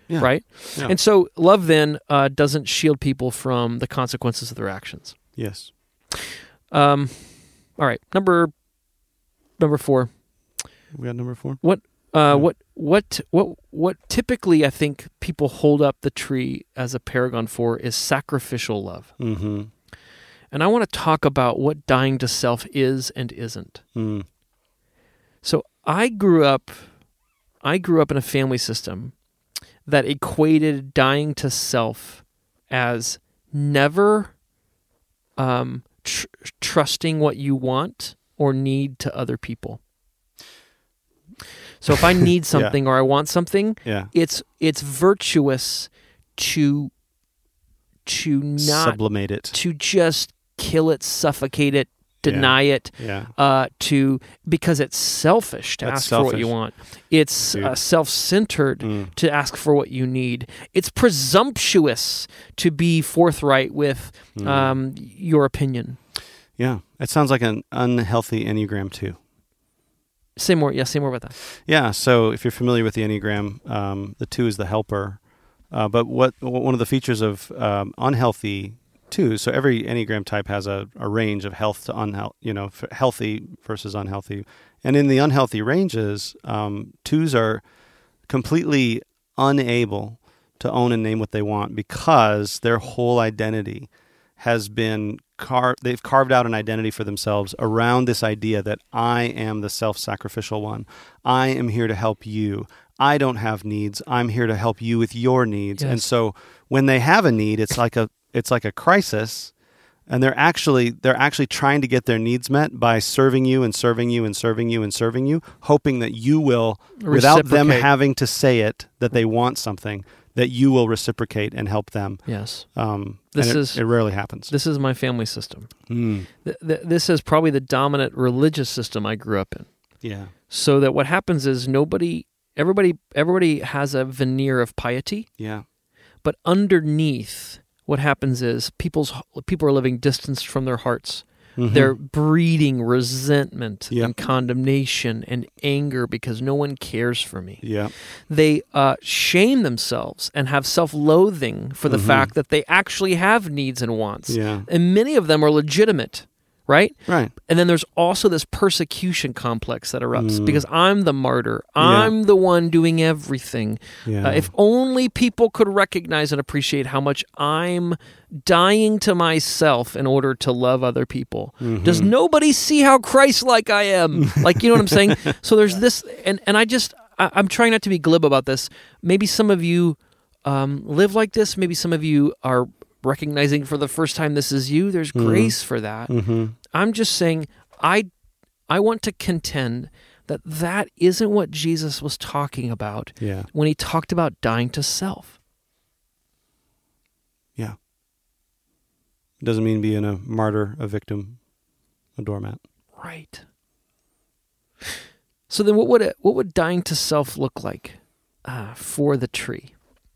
Yeah. right? Yeah. And so love then uh, doesn't shield people from the consequences of their actions. Yes. Um, all right, number number four. We got number four. What uh, Yeah. what what what what typically I think people hold up the tree as a paragon for is sacrificial love. Mm-hmm. And I want to talk about what dying to self is and isn't. Mm. So I grew up I grew up in a family system that equated dying to self as never um, tr- trusting what you want or need to other people. So if I need something yeah. or I want something, yeah. it's it's virtuous to to not sublimate it, to just kill it, suffocate it, deny yeah. it, yeah. uh, to because it's selfish to That's ask selfish. for what you want. It's uh, self-centered mm. to ask for what you need. It's presumptuous to be forthright with mm. um, your opinion. Yeah, it sounds like an unhealthy Enneagram too. Say more. Yeah, say more about that. Yeah. So if you're familiar with the Enneagram, um, the two is the helper. Uh, but what one of the features of um, unhealthy two, so every Enneagram type has a, a range of health to unhealthy, you know, healthy versus unhealthy. And in the unhealthy ranges, um, twos are completely unable to own and name what they want because their whole identity has been carved, they've carved out an identity for themselves around this idea that I am the self-sacrificial one. I am here to help you. I don't have needs. I'm here to help you with your needs. Yes. And so when they have a need, it's like a it's like a crisis, and they're actually they're actually trying to get their needs met by serving you and serving you and serving you and serving you, hoping that you will, without them having to say it, that they want something, that you will reciprocate and help them. Yes. Um, this it, is it rarely happens. This is my family system. Mm. Th- th- this is probably the dominant religious system I grew up in. Yeah. So that what happens is nobody, everybody, everybody has a veneer of piety. Yeah. But underneath, what happens is people's people are living distanced from their hearts. Mm-hmm. They're breeding resentment yep. and condemnation and anger because no one cares for me. Yeah. They uh, shame themselves and have self-loathing for the mm-hmm. fact that they actually have needs and wants. Yeah. And many of them are legitimate, right? Right. And then there's also this persecution complex that erupts mm. because I'm the martyr. I'm yeah. the one doing everything. Yeah. Uh, if only people could recognize and appreciate how much I'm dying to myself in order to love other people. Mm-hmm. Does nobody see how Christ-like I am? Like, you know what I'm saying? So there's this, and, and I just, I, I'm trying not to be glib about this. Maybe some of you um, live like this. Maybe some of you are recognizing for the first time this is you. There's mm-hmm. grace for that. Mm-hmm. I'm just saying, I, I want to contend that that isn't what Jesus was talking about yeah. when he talked about dying to self. Yeah. It doesn't mean being a martyr, a victim, a doormat. Right. So then what would it, what would dying to self look like uh, for the tree?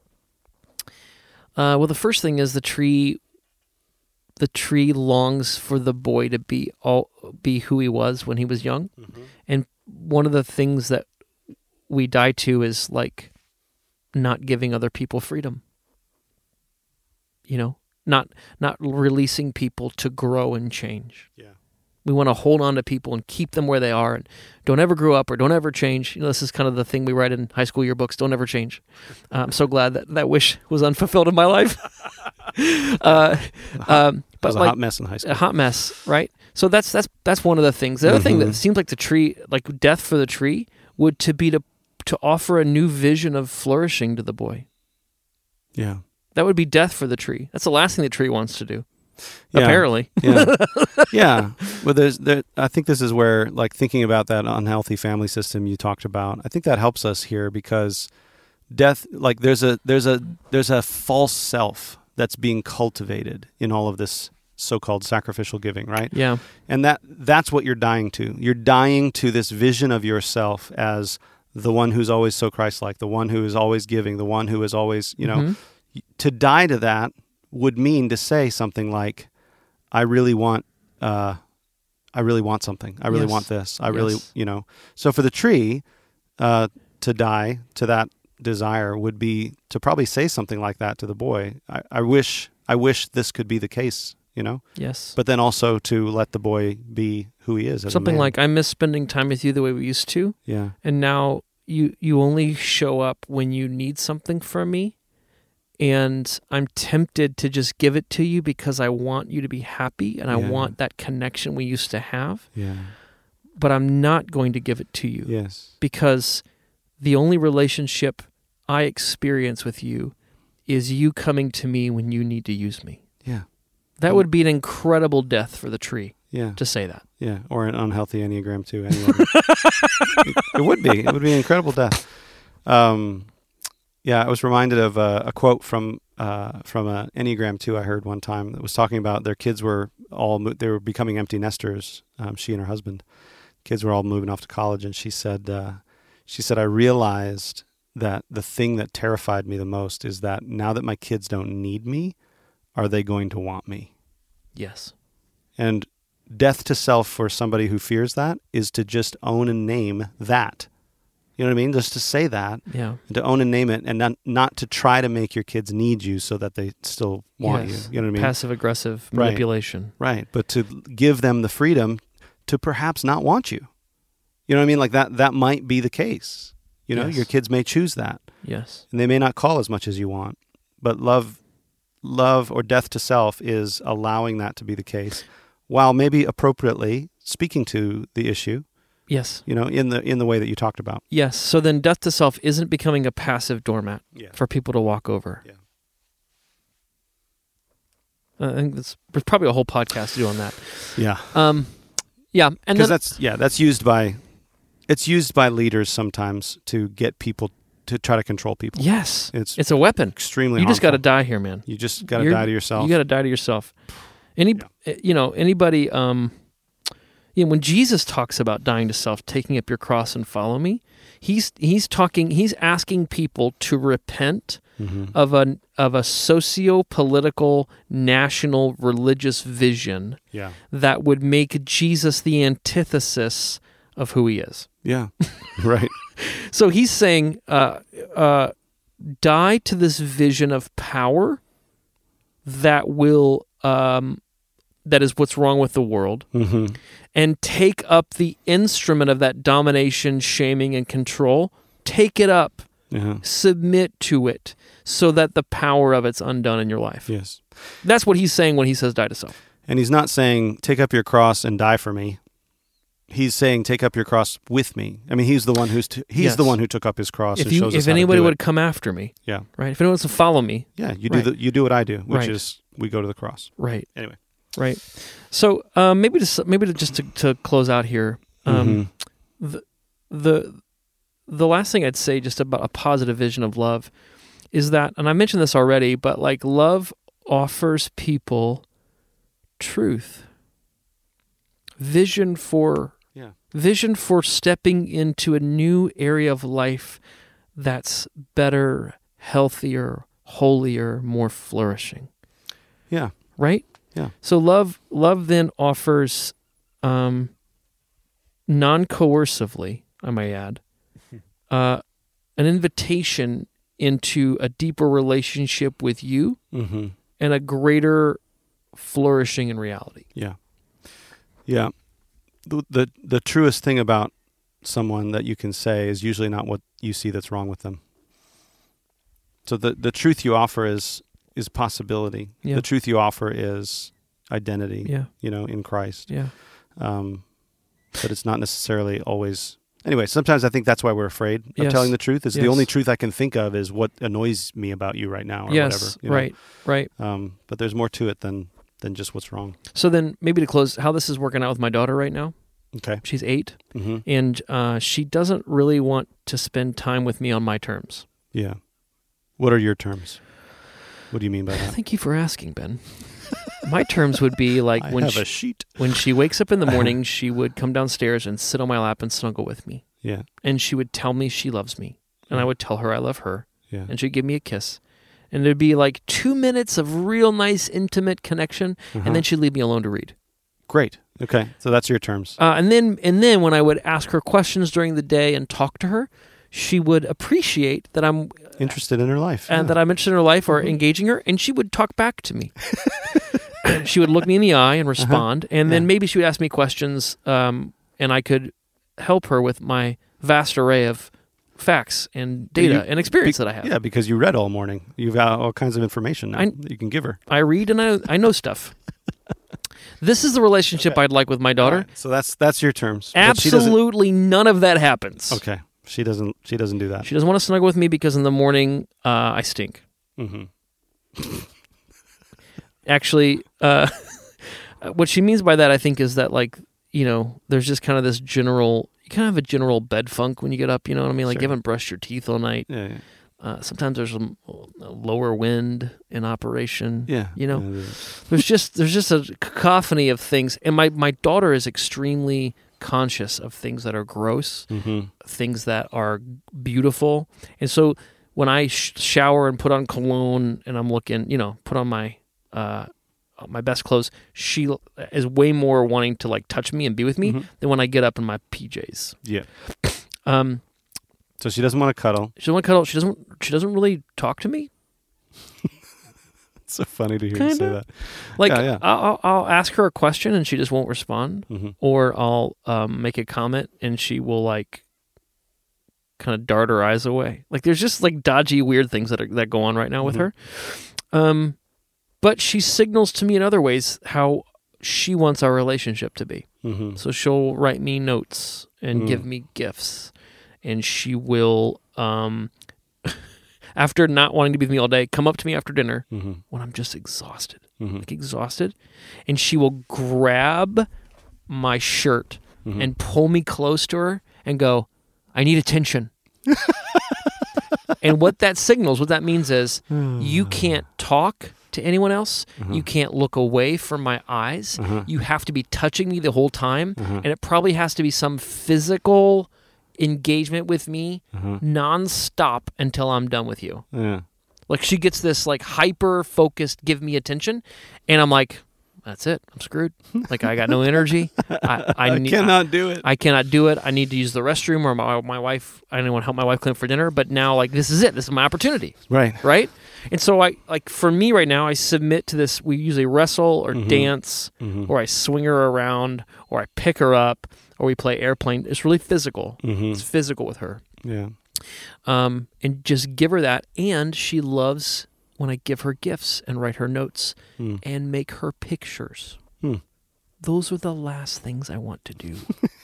Uh, well, the first thing is the tree the tree longs for the boy to be all be who he was when he was young. Mm-hmm. And one of the things that we die to is like not giving other people freedom. You know, not not releasing people to grow and change. Yeah. We want to hold on to people and keep them where they are and don't ever grow up or don't ever change. You know, this is kind of the thing we write in high school yearbooks, don't ever change. Uh, I'm so glad that that wish was unfulfilled in my life. uh, um, but it was a like, hot mess in high school. A hot mess, right? So that's that's that's one of the things. The other mm-hmm. thing that seems like the tree, like death for the tree, would to be to to offer a new vision of flourishing to the boy. Yeah. That would be death for the tree. That's the last thing the tree wants to do. Yeah. Apparently. Yeah. Yeah. Well, there's there. I think this is where, like, thinking about that unhealthy family system you talked about, I think that helps us here because death, like, there's a there's a there's a false self that's being cultivated in all of this so-called sacrificial giving, right? Yeah. And that that's what you're dying to. You're dying to this vision of yourself as the one who's always so Christ-like, the one who is always giving, the one who is always, you know, mm-hmm. to die to that would mean to say something like, I really want, uh, I really want something. I really yes. want this. I yes. really, you know. So for the tree uh, to die to that desire would be to probably say something like that to the boy. I, I wish, I wish this could be the case, you know? Yes. But then also to let the boy be who he is as Something a man. like, I miss spending time with you the way we used to. Yeah. And now you you only show up when you need something from me. And I'm tempted to just give it to you because I want you to be happy and I Yeah. want that connection we used to have. Yeah. But I'm not going to give it to you. Yes. Because the only relationship I experience with you is you coming to me when you need to use me. Yeah. That would be an incredible death for the tree Yeah. to say that. Yeah. Or an unhealthy Enneagram too. Anyway. it, it would be. It would be an incredible death. Um, yeah, I was reminded of a, a quote from uh, from an Enneagram two I heard one time that was talking about their kids were all mo- they were becoming empty nesters. Um, she and her husband, kids were all moving off to college, and she said, uh, she said, I realized that the thing that terrified me the most is that now that my kids don't need me, are they going to want me? Yes. And death to self for somebody who fears that is to just own and name that. You know what I mean? Just to say that, Yeah. and to own and name it, and not, not to try to make your kids need you so that they still want Yes. you. You know what I mean? Passive aggressive Right. manipulation. Right. But to give them the freedom to perhaps not want you. You know what I mean? Like that, that might be the case. You know, Yes. your kids may choose that, Yes. and they may not call as much as you want, but love, love or death to self is allowing that to be the case, while maybe appropriately speaking to the issue, Yes. you know, in the, in the way that you talked about. Yes. So then death to self isn't becoming a passive doormat Yeah. for people to walk over. Yeah. I think that's, there's probably a whole podcast to do on that. Yeah. Um, yeah. And Because then, that's, yeah, that's used by, it's used by leaders sometimes to get people to try to control people. yes, It's, it's a weapon. extremely You just got to harmful. die here, man. You just got to You're- die to yourself. You got to die to yourself. Any, you know, anybody, um, you know, when Jesus talks about dying to self, taking up your cross and follow me, he's, he's talking, he's asking people to repent Mm-hmm. of a, of a socio-political, national, religious vision Yeah. that would make Jesus the antithesis of who he is. Yeah. Right. So he's saying, uh, uh, die to this vision of power that will, um, that is what's wrong with the world, Mm-hmm. and take up the instrument of that domination, shaming, and control. Take it up, Yeah. submit to it, so that the power of it's undone in your life. Yes. That's what he's saying when he says die to self. And he's not saying, take up your cross and die for me. He's saying, take up your cross with me. I mean, he's the one who's t- he's Yes. the one who took up his cross If and you, shows us if how to anybody do would it. come after me, Yeah. right? If anyone wants to follow me, Yeah. You do Right. the you do what I do, which Right. is we go to the cross. right, Anyway. right. So um, maybe just maybe to, just to, to close out here, um, Mhm. the the the last thing I'd say just about a positive vision of love is that, and I mentioned this already, but like love offers people truth, vision for Yeah. vision for stepping into a new area of life that's better, healthier, holier, more flourishing. Yeah. Right? Yeah. So love love then offers um, non-coercively, I may add, uh, an invitation into a deeper relationship with you Mm-hmm. and a greater flourishing in reality. Yeah. Yeah. The, the the truest thing about someone that you can say is usually not what you see that's wrong with them. So the, the truth you offer is is possibility. Yeah. The truth you offer is identity, Yeah. you know, in Christ. Yeah. Um, but it's not necessarily always... Anyway, sometimes I think that's why we're afraid of Yes. telling the truth. Is Yes. the only truth I can think of is what annoys me about you right now or Yes. whatever. you know? Right. Right. Um, but there's more to it than than just what's wrong. So then maybe to close, how this is working out with my daughter right now. Okay. She's eight, Mm-hmm. and uh, she doesn't really want to spend time with me on my terms. Yeah. What are your terms? What do you mean by that? Thank you for asking, Ben. My terms would be like I when have she, a sheet. when she wakes up in the morning, she would come downstairs and sit on my lap and snuggle with me. Yeah. And she would tell me she loves me. And I would tell her I love her. Yeah. And she'd give me a kiss. And there'd be like two minutes of real nice, intimate connection. Uh-huh. And then she'd leave me alone to read. Great. Okay. So that's your terms. Uh, and then and then when I would ask her questions during the day and talk to her, she would appreciate that I'm interested in her life, and yeah. that I'm interested in her life or engaging her, and she would talk back to me. She would look me in the eye and respond, uh-huh. and then yeah. maybe she would ask me questions, um, and I could help her with my vast array of facts and data you, and experience be, that I have. Yeah, because you read all morning. You've got all kinds of information now I, that you can give her. I read and I, I know stuff. This is the relationship okay. I'd like with my daughter. Right. So that's that's your terms. Absolutely none of that happens. Okay. She doesn't she doesn't do that. She doesn't want to snuggle with me because in the morning uh, I stink. Mm-hmm. Actually, uh, what she means by that, I think, is that, like, you know, there's just kind of this general, you kind of have a general bed funk when you get up, you know what I mean? Like, sure. you haven't brushed your teeth all night. Yeah, yeah. Uh, sometimes there's a, a lower wind in operation. Yeah. You know, yeah, there's just there's just a cacophony of things. And my, my daughter is extremely conscious of things that are gross, mm-hmm. things that are beautiful. And so when I sh- shower and put on cologne and I'm looking, you know, put on my uh, my best clothes, she is way more wanting to, like, touch me and be with me mm-hmm. than when I get up in my P Js. Yeah. Um. So she doesn't want to cuddle. She doesn't want to cuddle. She doesn't. She doesn't really talk to me. It's so funny to hear Kinda. you say that. Like, yeah, yeah. I'll, I'll ask her a question and she just won't respond, mm-hmm. or I'll um, make a comment and she will, like, kind of dart her eyes away. Like, there's just, like, dodgy, weird things that are that go on right now with mm-hmm. her. Um, but she signals to me in other ways how she wants our relationship to be. Mm-hmm. So she'll write me notes and Mm. give me gifts. And she will, um, after not wanting to be with me all day, come up to me after dinner Mm-hmm. when I'm just exhausted, Mm-hmm. like exhausted. And she will grab my shirt Mm-hmm. and pull me close to her and go, I need attention. And what that signals, what that means is you can't talk to anyone else. Uh-huh. You can't look away from my eyes. Uh-huh. You have to be touching me the whole time. Uh-huh. And it probably has to be some physical engagement with me Uh-huh. nonstop until I'm done with you. Yeah. Like, she gets this, like, hyper focused, give me attention, and I'm like, that's it. I'm screwed. Like, I got no energy. I, I, I need, cannot I, do it. I cannot do it. I need to use the restroom, or my my wife. I didn't want to help my wife clean up for dinner, but now, like, this is it. This is my opportunity. Right. Right. And so I like for me right now, I submit to this. We usually wrestle or Mhm. dance, Mhm. or I swing her around, or I pick her up, or we play airplane. It's really physical. Mhm. It's physical with her. Yeah. Um, and just give her that. And she loves when I give her gifts and write her notes Mm. and make her pictures. Hmm. Those are the last things I want to do.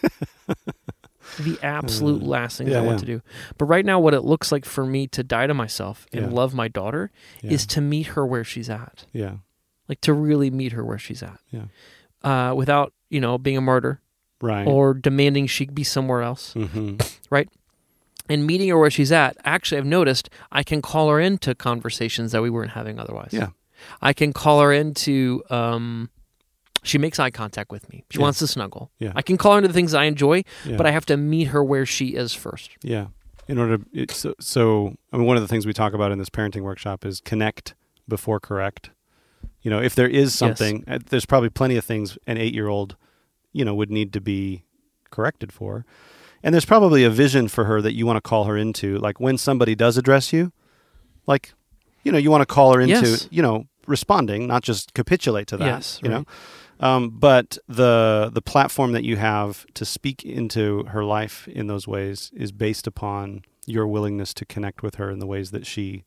The absolute Uh, last things yeah, I want yeah. to do. But right now, what it looks like for me to die to myself and Yeah. love my daughter Yeah. is to meet her where she's at. Yeah. Like, to really meet her where she's at. Yeah. Uh, without, you know, being a martyr Right. or demanding she be somewhere else. Mm-hmm. Right? And meeting her where she's at, actually, I've noticed I can call her into conversations that we weren't having otherwise. Yeah. I can call her into, um, she makes eye contact with me. She Yeah. wants to snuggle. Yeah. I can call her into the things I enjoy, Yeah. but I have to meet her where she is first. Yeah. In order, it, so, so I mean, one of the things we talk about in this parenting workshop is connect before correct. You know, if there is something, uh, there's probably plenty of things an eight-year-old, you know, would need to be corrected for. And there's probably a vision for her that you want to call her into. Like, when somebody does address you, like, you know, you want to call her into, Yes. you know, responding, not just capitulate to that, Yes, you right. know. Um, but the the platform that you have to speak into her life in those ways is based upon your willingness to connect with her in the ways that she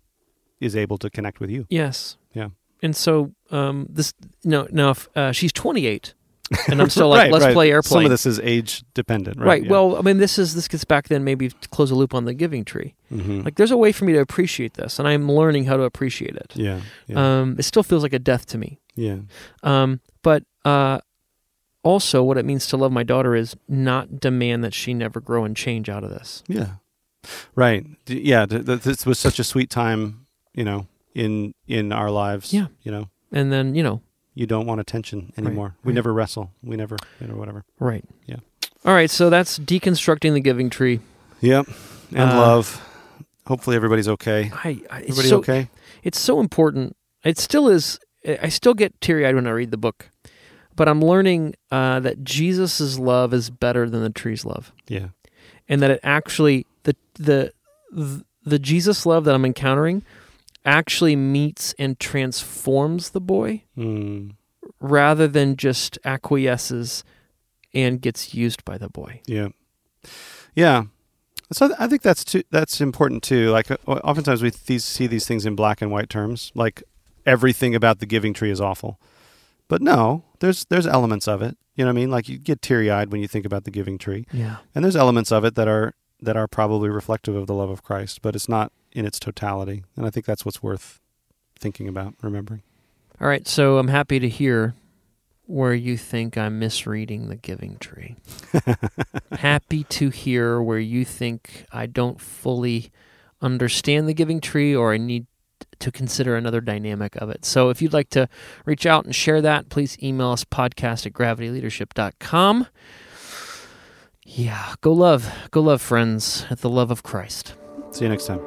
is able to connect with you. Yes. Yeah. And so, um, this, no, no, if, uh, she's twenty-eight, and I'm still like, Right, let's right. play airplane. Some of this is age dependent, right? Right. Yeah. Well, I mean, this is this gets back then maybe to close a loop on the giving tree. Mhm. Like, there's a way for me to appreciate this, and I'm learning how to appreciate it. yeah, yeah, Um, it still feels like a death to me. yeah, Um, but uh, also, what it means to love my daughter is not demand that she never grow and change out of this. yeah. Right. D- Yeah. th- th- This was such a sweet time, you know, in in our lives. Yeah. You know, And then, you know, you don't want attention anymore. We right. never wrestle. We never, you know, whatever. right. Yeah. All right. So that's deconstructing the giving tree. Yep. And Uh, love. Hopefully everybody's okay. I, I it's Everybody so, okay? It's so important. It still is. I still get teary-eyed when I read the book, but I'm learning uh, that Jesus' love is better than the tree's love. Yeah. and that it actually the the the Jesus love that I'm encountering actually meets and transforms the boy Mm. rather than just acquiesces and gets used by the boy. Yeah. Yeah. So I think that's too, that's important too. Like uh, oftentimes we these, see these things in black and white terms, like everything about the giving tree is awful. But no, there's there's elements of it. You know what I mean? Like you get teary-eyed when you think about the giving tree. Yeah. And there's elements of it that are that are probably reflective of the love of Christ, but it's not in its totality. And I think that's what's worth thinking about, remembering. All right, so I'm happy to hear where you think I'm misreading the giving tree. Happy to hear where you think I don't fully understand the giving tree or I need to consider another dynamic of it. So if you'd like to reach out and share that, please email us podcast at gravity leadership dot com. Yeah, go love. Go love, friends, at the love of Christ. See you next time.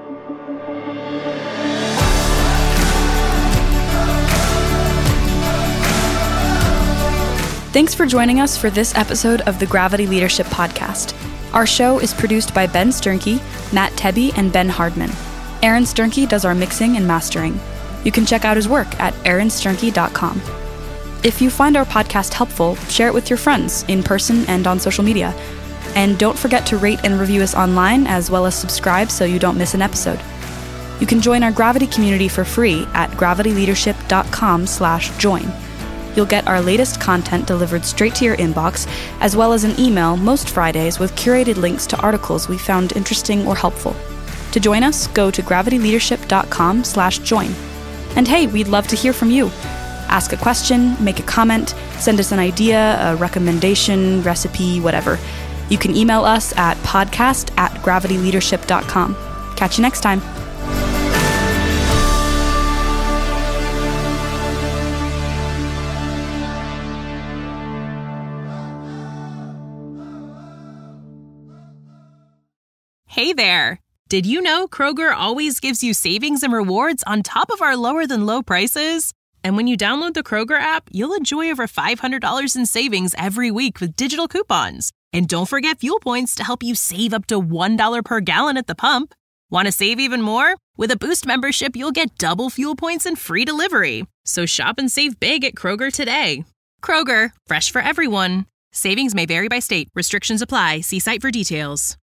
Thanks for joining us for this episode of the Gravity Leadership Podcast. Our show is produced by Ben Sternke, Matt Tebbe, and Ben Hardman. Aaron Sternke does our mixing and mastering. You can check out his work at aaron sternke dot com. If you find our podcast helpful, share it with your friends in person and on social media. And don't forget to rate and review us online as well as subscribe so you don't miss an episode. You can join our Gravity community for free at gravity leadership dot com slash join. You'll get our latest content delivered straight to your inbox, as well as an email most Fridays with curated links to articles we found interesting or helpful. To join us, go to gravity leadership dot com slash join. And hey, we'd love to hear from you. Ask a question, make a comment, send us an idea, a recommendation, recipe, whatever. You can email us at podcast at gravity leadership dot com. Catch you next time. Hey there! Did you know Kroger always gives you savings and rewards on top of our lower-than-low prices? And when you download the Kroger app, you'll enjoy over five hundred dollars in savings every week with digital coupons. And don't forget fuel points to help you save up to one dollar per gallon at the pump. Want to save even more? With a Boost membership, you'll get double fuel points and free delivery. So shop and save big at Kroger today. Kroger, fresh for everyone. Savings may vary by state. Restrictions apply. See site for details.